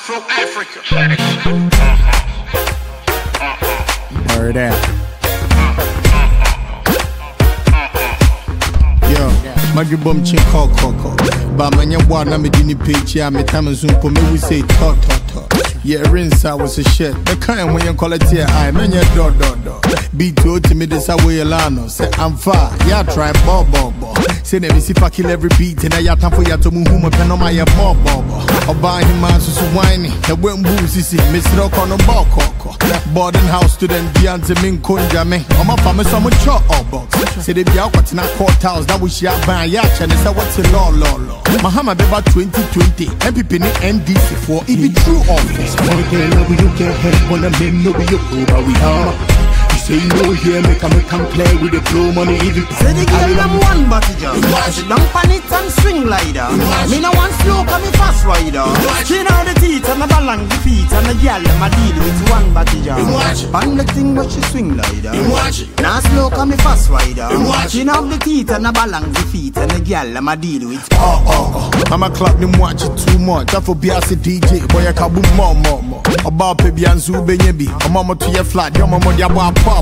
Afro Africa. Word out. Yo, Madribum chin call. But my young one, I'm a dini page, yeah, me time and zoom for me, we say talk. Yeah, rinse, I was a shit. The kind when you call it here, I mean your door. Be told to me this away, Lano. Say, I'm far, yeah, try ball. Say, let me see if I kill every beat, and I got time for you to move my pen on my ball. Or buy him man so whiny. The wind boozy, Miss Rock on a ball. Boarding house student, Beyonce Min Kunja me. On my family, someone chop or box. Say, they be out what's in our courthouse, that we shall buy yacht, and it's a what's a law. Mahama Beba 2020, MPP NDC for it be true or false. One day, no, you can't help one of them, no, you go, but we are. Say no here, make a play with the flow money even. Say the girl I'm one body jump. Sit down pan it and swing like that. Me no one slow, cause me fast rider. She know the teeth and the balance the feet, and the girl them a deal with one body jump. Pan the thing but she swing like that. Now slow, cause me fast rider. She know the teeth and the balance the feet, and the girl them a deal with. I'ma clap them watch it too much. I for BRC DJ, boy I can boom more. About baby and zoo baby. I'm mama to your flat, your mama ya boy pop.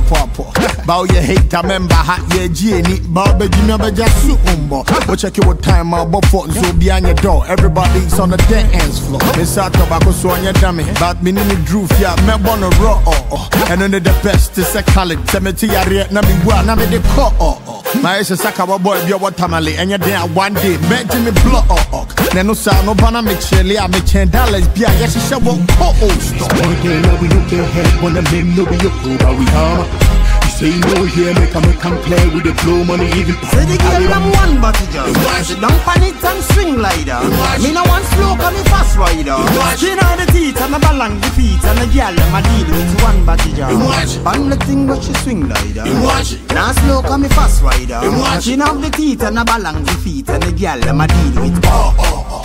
Bow your hate, I remember hot yeah Jenny. Bow baby never just soup umbo. But check your time out before so behind your door. Everybody's on the dance floor. Miss out tobacco so on your dummy. But me in the groove, yeah, me wanna raw. And under the best is a college. Cemetery area, na me one, na me the call. My ass is a cover boy, be what tamale, and you're there one day, bet me block. Then no sound, no banana, make chili, I make $10, be a yes, she walk co-host. One day, now we don't care, one of them, no, be your crew, but we are. Say no here, make a play with the flow money even. Say the girl I'm one body jump. Sit down pan it and swing like that. Me no one slow, cause me fast rider. She know the teeth and the balance the feet, and the girl them a deal with one body jump. Pan the thing but she swing like that. Now slow, cause me fast rider. She know the teeth and the balance the feet, and the girl them a deal with.